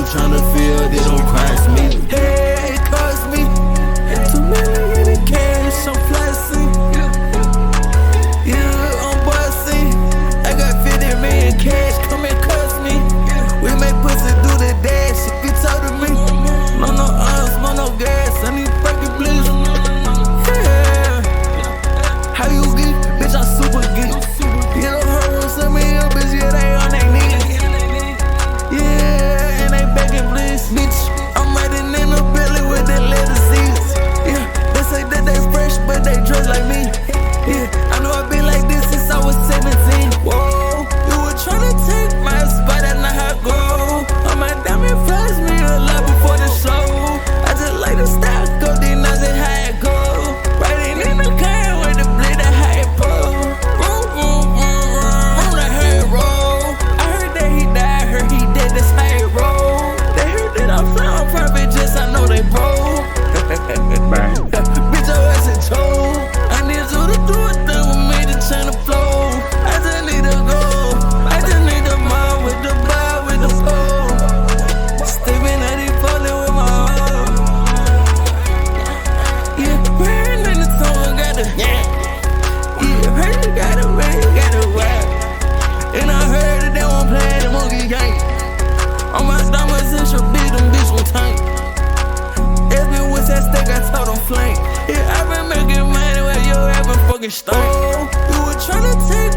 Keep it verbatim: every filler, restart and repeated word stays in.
tryna feel, they don't cross me. Hey, it cost me two million in cash, I'm flexing. Yeah, I'm bossy. I got fifty million cash, come and cuss me. We make pussy do the dash if you talk to me. No, no arms, no, no gas, I need fucking please. Yeah, how you geek? Bitch, I'm super geek. You don't hurt some of your bitch, yeah, they on their knees. Yeah, and they begging please. Bitch, I'm riding in the belly with the leather seats. Yeah, they say that they fresh, but they dress like me. Yeah, I know I've been like this since I was seventeen. Whoa, you were tryna take my spot, that's not how I go. All my diamond flies me a lot before the show. I just like the style, go then I say how it go. Riding in the car with the blade, that how it pull. Vroom, vroom, vroom, vroom, like how it roll. I heard that he died, heard he dead, that's how it roll. They heard that I'm flying private jets, I know they broke. Bitch, I wasn't told. I need you to do a thing with me to turn the flow. I just need to go. I just need the mom with the bar with the pole. Stepping at it, falling with my heart. Yeah, wearing in the tone, got the yeah. Yeah, heard you got a man, got a rap. And I heard that they won't play the monkey game. On my diamonds and should beat them bitch with tank. Every what's that stick, I told them flank. Yeah, I been making money where you ever fucking stink. Oh, you were tryna take